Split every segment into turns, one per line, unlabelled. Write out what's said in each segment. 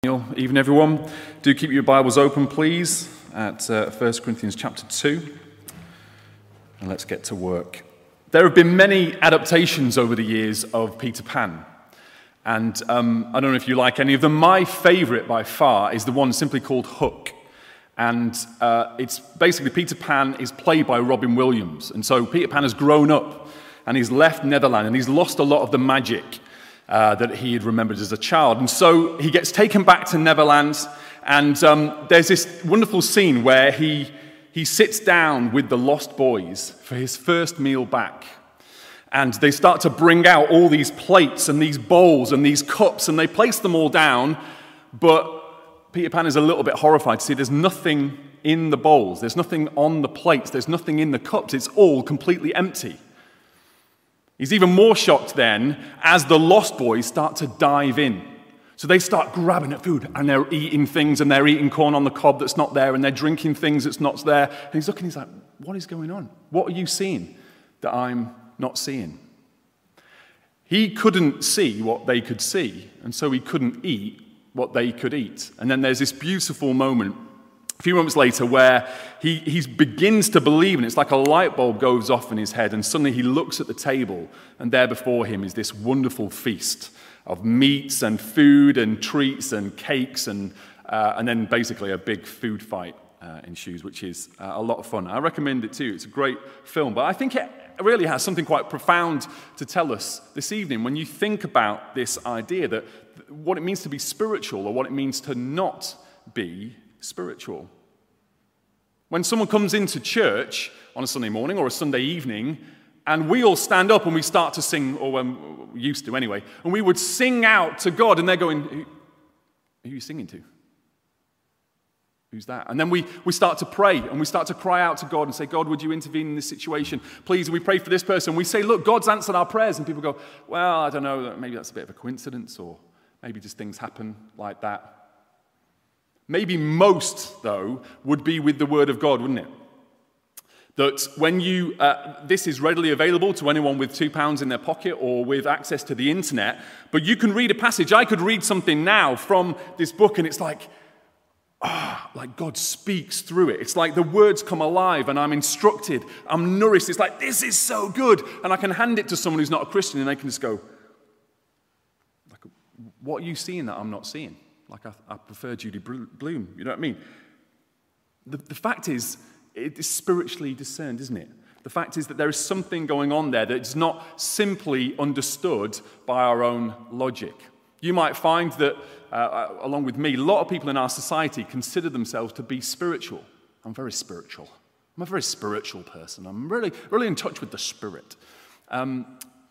Evening, everyone. Do keep your Bibles open, please, at 1 Corinthians chapter 2. And let's get to work. There have been many adaptations over the years of Peter Pan. And I don't know if you like any of them. My favourite by far is the one simply called Hook. And it's basically Peter Pan is played by Robin Williams. And so Peter Pan has grown up and he's left Neverland and he's lost a lot of the magic that he had remembered as a child. And so he gets taken back to Neverland, and there's this wonderful scene where he sits down with the Lost Boys for his first meal back. And they start to bring out all these plates and these bowls and these cups, and they place them all down, but Peter Pan is a little bit horrified to see there's nothing in the bowls, there's nothing on the plates, there's nothing in the cups, it's all completely empty. He's even more shocked then as the Lost Boys start to dive in. So they start grabbing at food and they're eating things and they're eating corn on the cob that's not there and they're drinking things that's not there. And he's looking, he's like, what is going on? What are you seeing that I'm not seeing? He couldn't see what they could see, and so he couldn't eat what they could eat. And then there's this beautiful moment a few moments later where he begins to believe, and it's like a light bulb goes off in his head, and suddenly he looks at the table, and there before him is this wonderful feast of meats and food and treats and cakes, and then basically a big food fight ensues, which is a lot of fun. I recommend it too. It's a great film, but I think it really has something quite profound to tell us this evening when you think about this idea that what it means to be spiritual or what it means to not be spiritual. When someone comes into church on a Sunday morning or a Sunday evening, and we all stand up and we start to sing, or we used to anyway, and we would sing out to God, and they're going, who are you singing to? Who's that? And then we start to pray, and we start to cry out to God and say, God, would you intervene in this situation? Please, we pray for this person. We say, look, God's answered our prayers, and people go, well, I don't know, maybe that's a bit of a coincidence, or maybe just things happen like that. Maybe most, though, would be with the Word of God, wouldn't it? That when this is readily available to anyone with £2 in their pocket or with access to the internet, but you can read a passage. I could read something now from this book, and it's like God speaks through it. It's like the words come alive, and I'm instructed, I'm nourished. It's like, this is so good. And I can hand it to someone who's not a Christian, and they can just go, what are you seeing that I'm not seeing? Like I prefer Judy Blume, you know what I mean? The fact is, it is spiritually discerned, isn't it? The fact is that there is something going on there that's not simply understood by our own logic. You might find that, along with me, a lot of people in our society consider themselves to be spiritual. I'm very spiritual. I'm a very spiritual person. I'm really, really in touch with the Spirit. And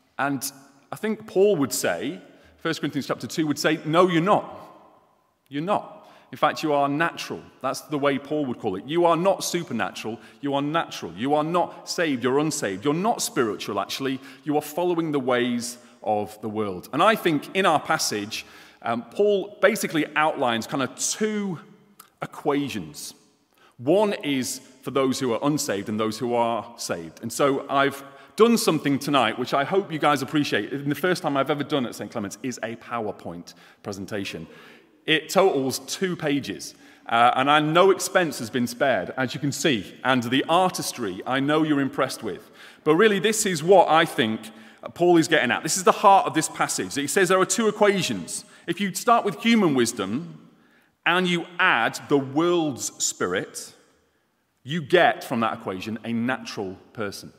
I think Paul would say, 1 Corinthians chapter 2 would say, no, you're not. You're not. In fact, you are natural. That's the way Paul would call it. You are not supernatural. You are natural. You are not saved. You're unsaved. You're not spiritual, actually. You are following the ways of the world. And I think in our passage, Paul basically outlines kind of two equations. One is for those who are unsaved and those who are saved. And so I've done something tonight, which I hope you guys appreciate. And the first time I've ever done at St. Clement's is a PowerPoint presentation. It totals 2 pages, and I know expense has been spared, as you can see, and the artistry I know you're impressed with. But really, this is what I think Paul is getting at. This is the heart of this passage. He says there are 2 equations. If you start with human wisdom and you add the world's spirit, you get from that equation a natural person.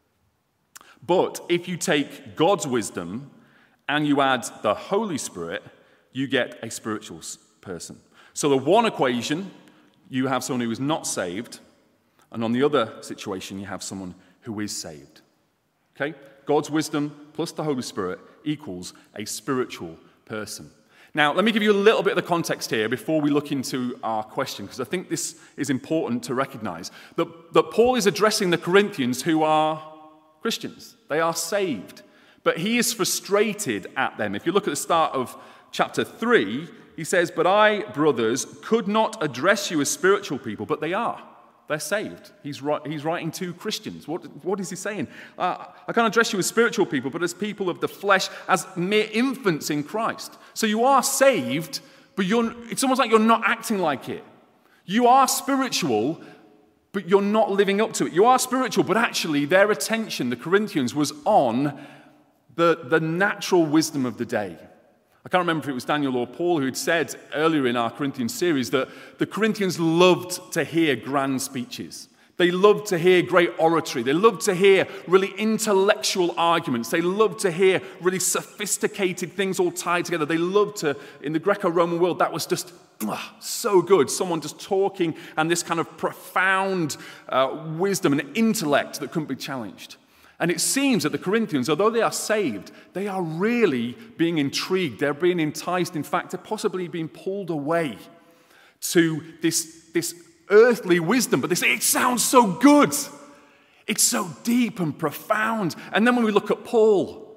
But if you take God's wisdom and you add the Holy Spirit, you get a spiritual person. So the one equation, you have someone who is not saved, and on the other situation, you have someone who is saved. Okay? God's wisdom plus the Holy Spirit equals a spiritual person. Now, let me give you a little bit of the context here before we look into our question, because I think this is important to recognize. That Paul is addressing the Corinthians who are Christians. They are saved. But he is frustrated at them. If you look at the start of chapter 3, he says, but I, brothers, could not address you as spiritual people, but they are. They're saved. He's writing to Christians. What is he saying? I can't address you as spiritual people, but as people of the flesh, as mere infants in Christ. So you are saved, but it's almost like you're not acting like it. You are spiritual, but you're not living up to it. You are spiritual, but actually their attention, the Corinthians, was on the natural wisdom of the day. I can't remember if it was Daniel or Paul who had said earlier in our Corinthian series that the Corinthians loved to hear grand speeches. They loved to hear great oratory. They loved to hear really intellectual arguments. They loved to hear really sophisticated things all tied together. They loved to, in the Greco-Roman world, that was just so good. Someone just talking and this kind of profound wisdom and intellect that couldn't be challenged. And it seems that the Corinthians, although they are saved, they are really being intrigued. They're being enticed. In fact, they're possibly being pulled away to this earthly wisdom. But they say, it sounds so good. It's so deep and profound. And then when we look at Paul,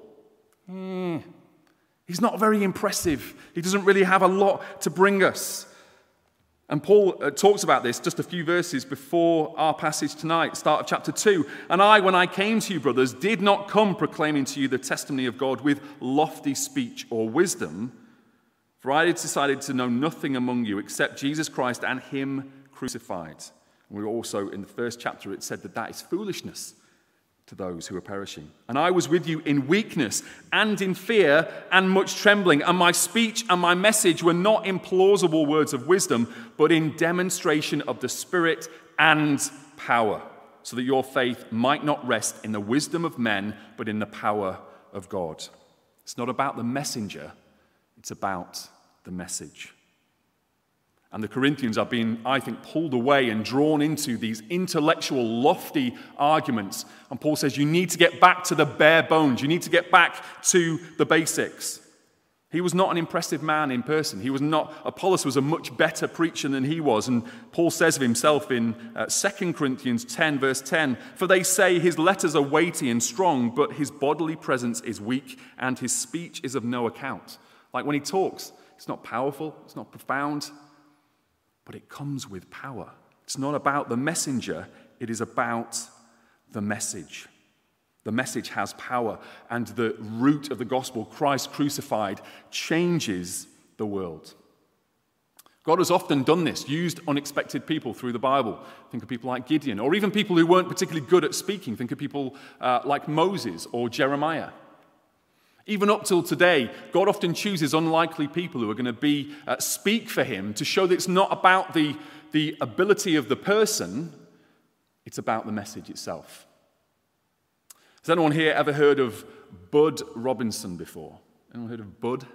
he's not very impressive. He doesn't really have a lot to bring us. And Paul talks about this just a few verses before our passage tonight, start of chapter 2. And I, when I came to you, brothers, did not come proclaiming to you the testimony of God with lofty speech or wisdom, for I had decided to know nothing among you except Jesus Christ and him crucified. And we also, in the first chapter, it said that is foolishness to those who are perishing. And I was with you in weakness and in fear and much trembling. And my speech and my message were not in plausible words of wisdom, but in demonstration of the Spirit and power, so that your faith might not rest in the wisdom of men, but in the power of God. It's not about the messenger, it's about the message. And the Corinthians are being, I think, pulled away and drawn into these intellectual, lofty arguments. And Paul says, you need to get back to the bare bones. You need to get back to the basics. He was not an impressive man in person. Apollos was a much better preacher than he was. And Paul says of himself in 2 Corinthians 10, verse 10, for they say his letters are weighty and strong, but his bodily presence is weak and his speech is of no account. Like when he talks, it's not powerful, it's not profound, but it comes with power. It's not about the messenger, it is about the message. The message has power, and the root of the gospel, Christ crucified, changes the world. God has often done this, used unexpected people through the Bible. Think of people like Gideon, or even people who weren't particularly good at speaking. Think of people like Moses or Jeremiah. Even up till today, God often chooses unlikely people who are going to speak for him to show that it's not about the ability of the person, it's about the message itself. Has anyone here ever heard of Bud Robinson before? Anyone heard of Bud?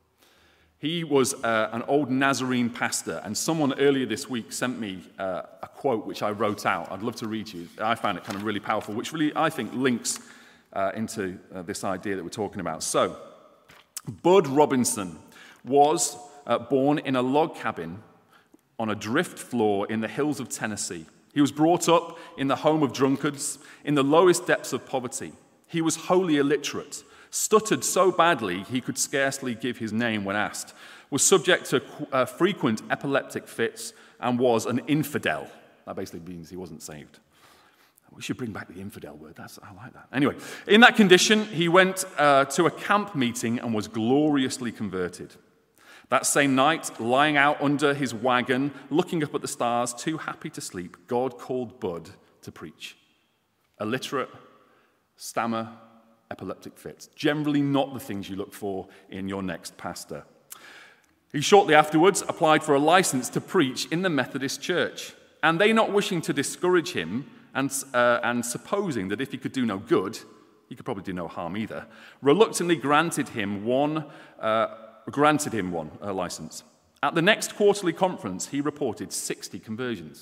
He was an old Nazarene pastor, and someone earlier this week sent me a quote which I wrote out. I'd love to read to you. I found it kind of really powerful, which really, I think, links into this idea that we're talking about. So, Bud Robinson was born in a log cabin on a drift floor in the hills of Tennessee. He was brought up in the home of drunkards, in the lowest depths of poverty. He was wholly illiterate, stuttered so badly he could scarcely give his name when asked, was subject to frequent epileptic fits, and was an infidel. That basically means he wasn't saved. We should bring back the infidel word. I like that. Anyway, in that condition, he went to a camp meeting and was gloriously converted. That same night, lying out under his wagon, looking up at the stars, too happy to sleep, God called Bud to preach. Illiterate, stammer, epileptic fits. Generally not the things you look for in your next pastor. He shortly afterwards applied for a license to preach in the Methodist Church. And they, not wishing to discourage him, and supposing that if he could do no good, he could probably do no harm either, reluctantly granted him one license. At the next quarterly conference, he reported 60 conversions.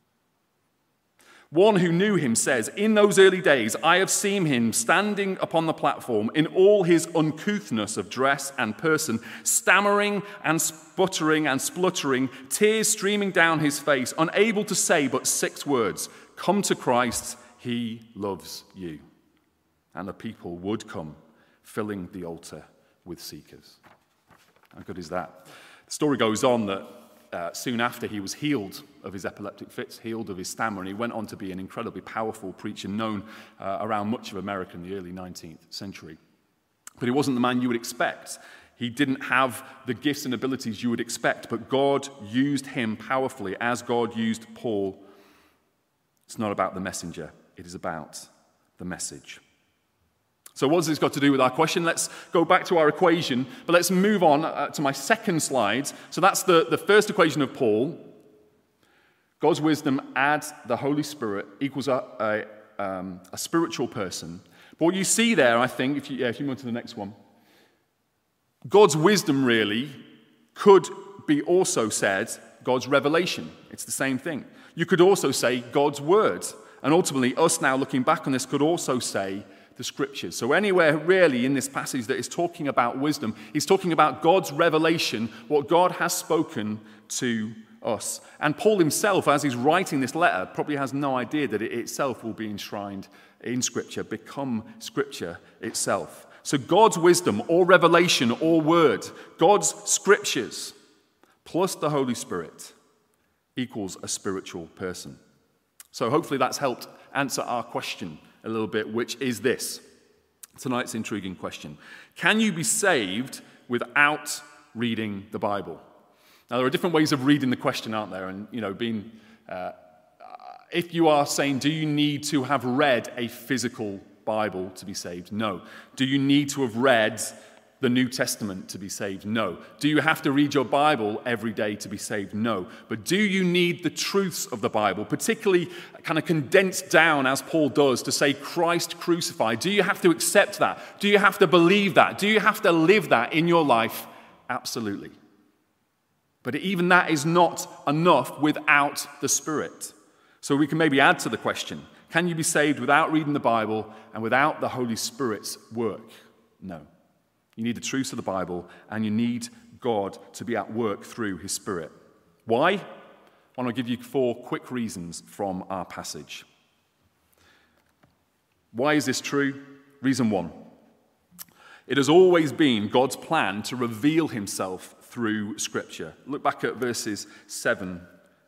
One who knew him says, in those early days, I have seen him standing upon the platform in all his uncouthness of dress and person, stammering and sputtering and spluttering, tears streaming down his face, unable to say but 6 words, come to Christ, he loves you. And the people would come, filling the altar with seekers. How good is that? The story goes on that soon after he was healed of his epileptic fits, healed of his stammer, and he went on to be an incredibly powerful preacher known around much of America in the early 19th century. But he wasn't the man you would expect. He didn't have the gifts and abilities you would expect, but God used him powerfully as God used Paul. It's not about the messenger. It is about the message. So what has this got to do with our question? Let's go back to our equation, but let's move on to my second slide. So that's the first equation of Paul. God's wisdom adds the Holy Spirit equals a spiritual person. But what you see there, I think, if you move to the next one, God's wisdom really could be also said God's revelation. It's the same thing. You could also say God's word. And ultimately, us now looking back on this could also say the scriptures. So anywhere really in this passage that is talking about wisdom, he's talking about God's revelation, what God has spoken to us. And Paul himself, as he's writing this letter, probably has no idea that it itself will be enshrined in Scripture, become Scripture itself. So God's wisdom or revelation or word, God's scriptures plus the Holy Spirit equals a spiritual person. So hopefully that's helped answer our question a little bit, which is this. Tonight's intriguing question. Can you be saved without reading the Bible? Now, there are different ways of reading the question, aren't there? And, if you are saying, do you need to have read a physical Bible to be saved? No. Do you need to have read the New Testament to be saved? No. Do you have to read your Bible every day to be saved? No. But do you need the truths of the Bible, particularly kind of condensed down as Paul does to say Christ crucified? Do you have to accept that? Do you have to believe that? Do you have to live that in your life? Absolutely. But even that is not enough without the Spirit. So we can maybe add to the question, can you be saved without reading the Bible and without the Holy Spirit's work? No. You need the truths of the Bible, and you need God to be at work through his Spirit. Why? I want to give you 4 quick reasons from our passage. Why is this true? Reason 1. It has always been God's plan to reveal himself through Scripture. Look back at verses 7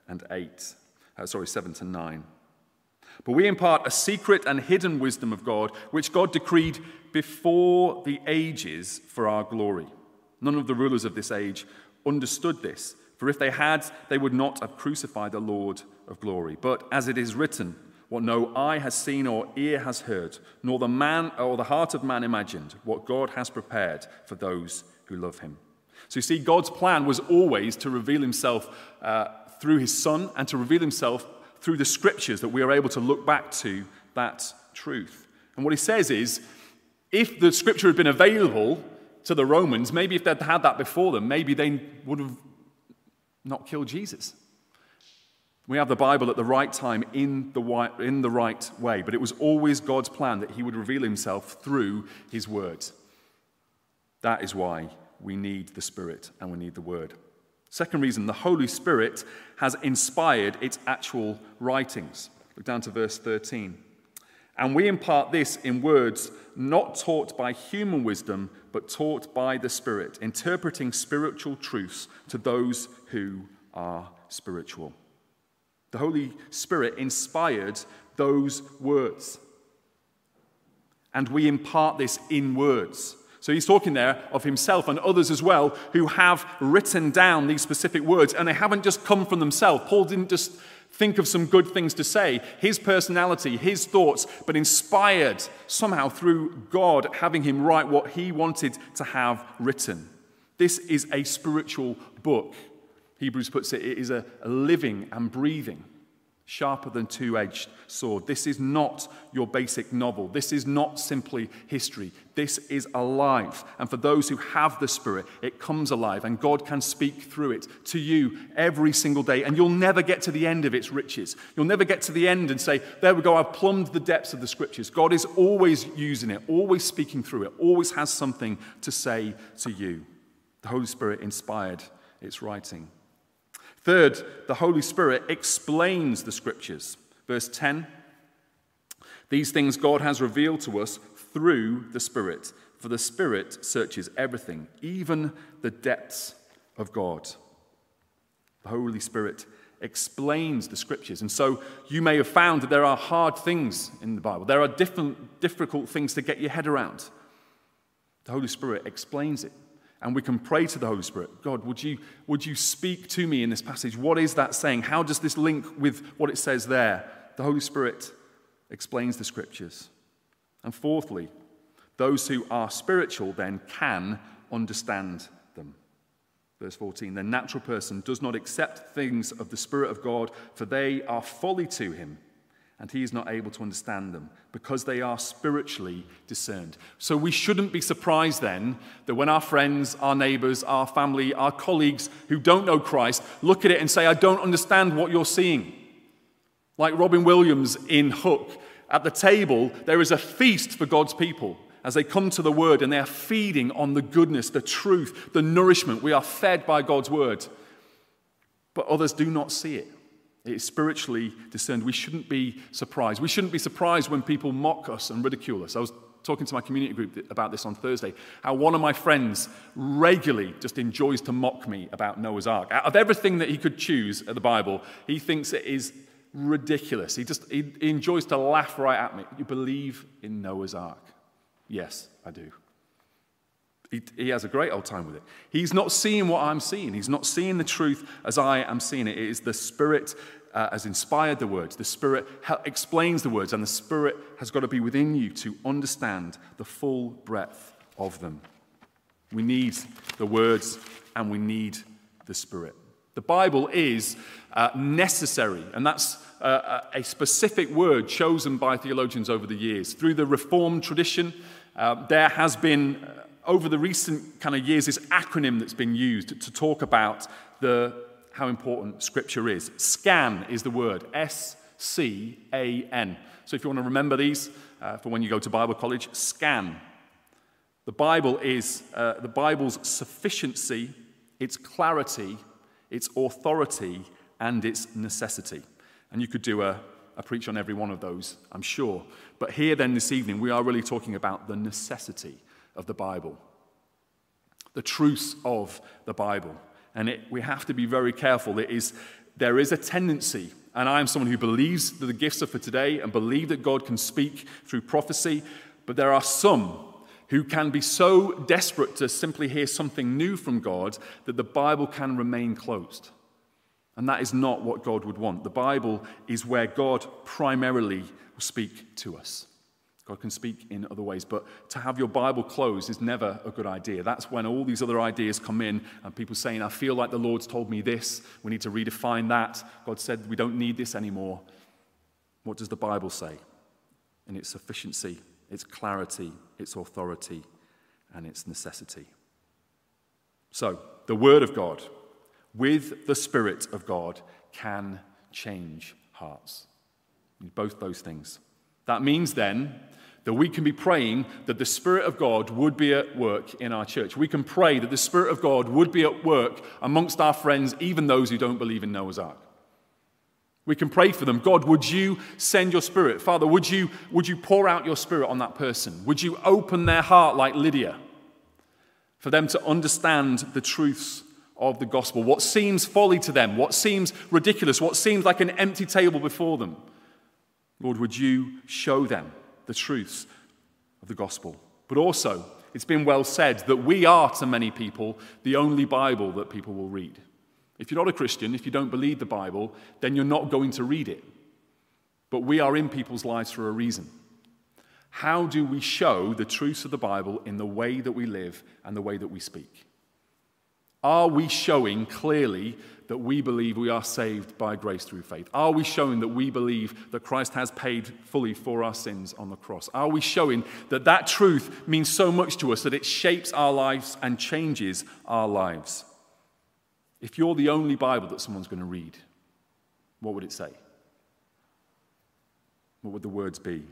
to 9. But we impart a secret and hidden wisdom of God, which God decreed before the ages for our glory. None of the rulers of this age understood this, for if they had, they would not have crucified the Lord of glory. But as it is written, what no eye has seen or ear has heard, nor the man or the heart of man imagined, what God has prepared for those who love him. So you see, God's plan was always to reveal himself through his Son and to reveal himself through the Scriptures, that we are able to look back to that truth. And what he says is, if the Scripture had been available to the Romans, maybe if they'd had that before them, maybe they would have not killed Jesus. We have the Bible at the right time in the right way, but it was always God's plan that he would reveal himself through his word. That is why we need the Spirit and we need the Word. Second reason, the Holy Spirit has inspired its actual writings. Look down to verse 13. And we impart this in words not taught by human wisdom, but taught by the Spirit, interpreting spiritual truths to those who are spiritual. The Holy Spirit inspired those words. And we impart this in words. So he's talking there of himself and others as well who have written down these specific words, and they haven't just come from themselves. Paul didn't just think of some good things to say. His personality, his thoughts, but inspired somehow through God having him write what he wanted to have written. This is a spiritual book. Hebrews puts it is a living and breathing, sharper than two-edged sword. This is not your basic novel. This is not simply history. This is alive. And for those who have the Spirit, it comes alive, and God can speak through it to you every single day, and you'll never get to the end of its riches. You'll never get to the end and say, there we go, I've plumbed the depths of the Scriptures. God is always using it, always speaking through it, always has something to say to you. The Holy Spirit inspired its writing. Third, the Holy Spirit explains the Scriptures. Verse 10, these things God has revealed to us through the Spirit, for the Spirit searches everything, even the depths of God. The Holy Spirit explains the Scriptures. And so you may have found that there are hard things in the Bible. There are difficult things to get your head around. The Holy Spirit explains it. And we can pray to the Holy Spirit. God, would you speak to me in this passage? What is that saying? How does this link with what it says there? The Holy Spirit explains the scriptures. And fourthly, those who are spiritual then can understand them. Verse 14, the natural person does not accept things of the Spirit of God, for they are folly to him, and he is not able to understand them, because they are spiritually discerned. So we shouldn't be surprised then that when our friends, our neighbors, our family, our colleagues who don't know Christ look at it and say, I don't understand what you're seeing. Like Robin Williams in Hook, at the table, there is a feast for God's people as they come to the Word and they are feeding on the goodness, the truth, the nourishment. We are fed by God's Word. But others do not see it. It is spiritually discerned. We shouldn't be surprised. We shouldn't be surprised when people mock us and ridicule us. I was talking to my community group about this on Thursday, how one of my friends regularly just enjoys to mock me about Noah's Ark. Out of everything that he could choose at the Bible, he thinks it is ridiculous. He enjoys to laugh right at me. You believe in Noah's Ark? Yes, I do. He has a great old time with it. He's not seeing what I'm seeing. He's not seeing the truth as I am seeing it. It is the Spirit has inspired the words. The Spirit explains the words, and the Spirit has got to be within you to understand the full breadth of them. We need the words, and we need the Spirit. The Bible is necessary, and that's a specific word chosen by theologians over the years. Through the Reformed tradition, there has been, over the recent kind of years, this acronym that's been used to talk about how important Scripture is. SCAN is the word, S-C-A-N. So if you want to remember these for when you go to Bible college, SCAN. The Bible is the Bible's sufficiency, its clarity, its authority, and its necessity. And you could do a preach on every one of those, I'm sure. But here then this evening, we are really talking about the necessity of the Bible, the truths of the Bible. And we have to be very careful. There is a tendency, and I am someone who believes that the gifts are for today and believe that God can speak through prophecy, but there are some who can be so desperate to simply hear something new from God that the Bible can remain closed. And that is not what God would want. The Bible is where God primarily will speak to us. God can speak in other ways, but to have your Bible closed is never a good idea. That's when all these other ideas come in and people saying, I feel like the Lord's told me this. We need to redefine that. God said we don't need this anymore. What does the Bible say? In its sufficiency, its clarity, its authority, and its necessity. So, the Word of God with the Spirit of God can change hearts. Both those things. That means then that we can be praying that the Spirit of God would be at work in our church. We can pray that the Spirit of God would be at work amongst our friends, even those who don't believe in Noah's Ark. We can pray for them. God, would you send your Spirit? Father, would you pour out your Spirit on that person? Would you open their heart like Lydia for them to understand the truths of the gospel? What seems folly to them, what seems ridiculous, what seems like an empty table before them. Lord, would you show them the truths of the gospel? But also, it's been well said that we are, to many people, the only Bible that people will read. If you're not a Christian, if you don't believe the Bible, then you're not going to read it. But we are in people's lives for a reason. How do we show the truths of the Bible in the way that we live and the way that we speak? Are we showing clearly that we believe we are saved by grace through faith? Are we showing that we believe that Christ has paid fully for our sins on the cross? Are we showing that that truth means so much to us that it shapes our lives and changes our lives? If you're the only Bible that someone's going to read, what would it say? What would the words be?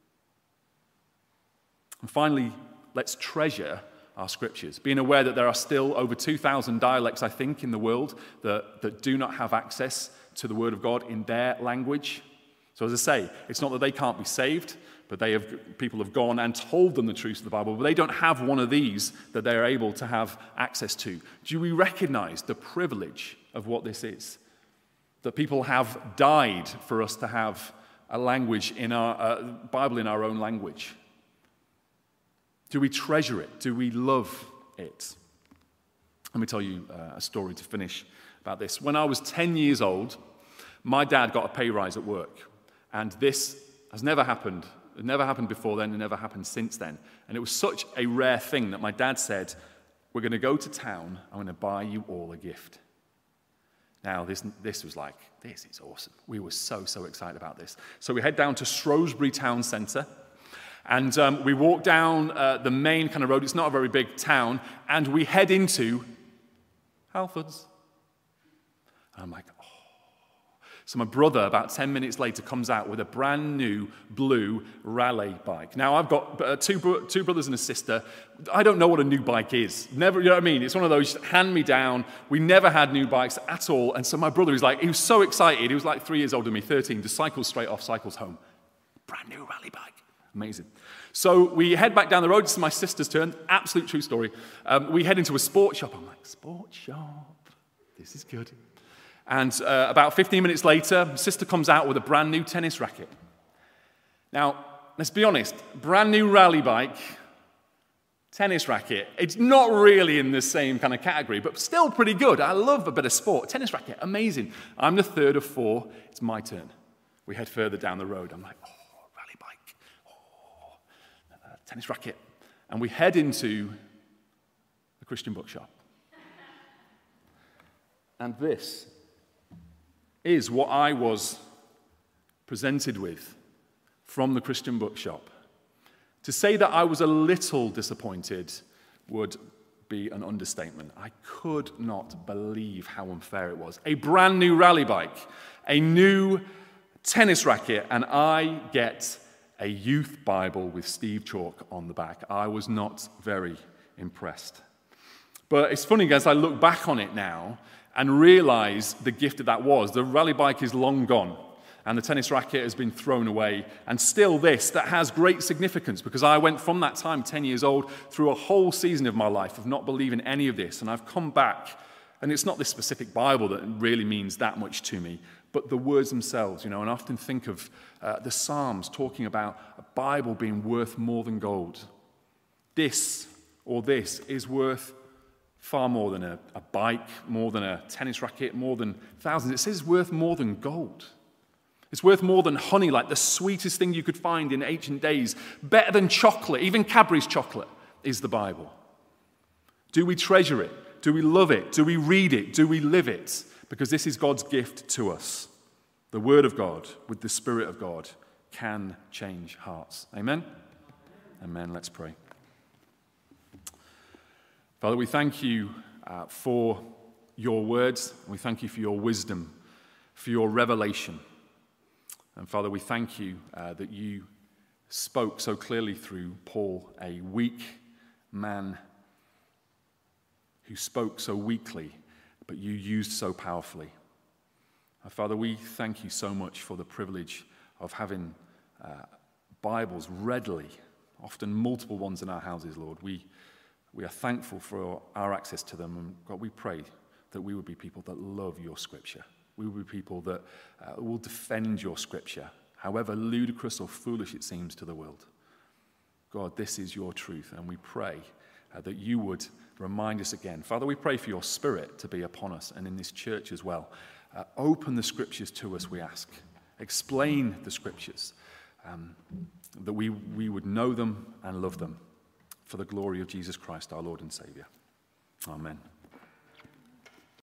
And finally, let's treasure our scriptures, being aware that there are still over 2,000 dialects, I think, in the world that do not have access to the Word of God in their language. So as I say, it's not that they can't be saved, but people have gone and told them the truth of the Bible, but they don't have one of these that they're able to have access to. Do we recognize the privilege of what this is? That people have died for us to have a language in our Bible in our own language. Do we treasure it? Do we love it? Let me tell you a story to finish about this. When I was 10 years old, my dad got a pay rise at work. And this has never happened. It never happened before then. It never happened since then. And it was such a rare thing that my dad said, we're going to go to town. I'm going to buy you all a gift. Now, this was like, this is awesome. We were so excited about this. So we head down to Shrewsbury Town Centre. And we walk down the main kind of road. It's not a very big town. And we head into Halfords. And I'm like, oh. So my brother, about 10 minutes later, comes out with a brand new blue rally bike. Now, I've got two brothers and a sister. I don't know what a new bike is. Never, you know what I mean? It's one of those hand-me-down. We never had new bikes at all. And so my brother he was so excited. He was like 3 years older than me, 13, just cycles straight off, cycles home. Brand new rally bike. Amazing. So we head back down the road. This is my sister's turn. Absolute true story. We head into a sports shop. I'm like, sports shop? This is good. And about 15 minutes later, sister comes out with a brand new tennis racket. Now, let's be honest. Brand new rally bike, tennis racket. It's not really in the same kind of category, but still pretty good. I love a bit of sport. Tennis racket, amazing. I'm the third of 4. It's my turn. We head further down the road. I'm like, oh. Tennis racket, and we head into the Christian bookshop. And this is what I was presented with from the Christian bookshop. To say that I was a little disappointed would be an understatement. I could not believe how unfair it was. A brand new rally bike, a new tennis racket, and I get a youth Bible with Steve Chalk on the back. I was not very impressed. But it's funny as I look back on it now and realize the gift that was. The rally bike is long gone, and the tennis racket has been thrown away. And still that has great significance, because I went from that time, 10 years old, through a whole season of my life of not believing any of this. And I've come back, and it's not this specific Bible that really means that much to me, but the words themselves, and I often think of the Psalms talking about a Bible being worth more than gold. This is worth far more than a bike, more than a tennis racket, more than thousands. It says it's worth more than gold. It's worth more than honey, like the sweetest thing you could find in ancient days. Better than chocolate, even Cadbury's chocolate, is the Bible. Do we treasure it? Do we love it? Do we read it? Do we live it? Because this is God's gift to us. The Word of God with the Spirit of God can change hearts. Amen? Amen. Let's pray. Father, we thank you for your words. We thank you for your wisdom, for your revelation. And Father, we thank you that you spoke so clearly through Paul, a weak man who spoke so weakly, but you used so powerfully. Father, we thank you so much for the privilege of having Bibles readily, often multiple ones in our houses, Lord. We are thankful for our access to them. And God, we pray that we would be people that love your scripture. We will be people that will defend your scripture, however ludicrous or foolish it seems to the world. God, this is your truth, and we pray that you would remind us again. Father, we pray for your Spirit to be upon us and in this church as well. Open the scriptures to us, we ask. Explain the scriptures, that we would know them and love them for the glory of Jesus Christ, our Lord and Savior. Amen.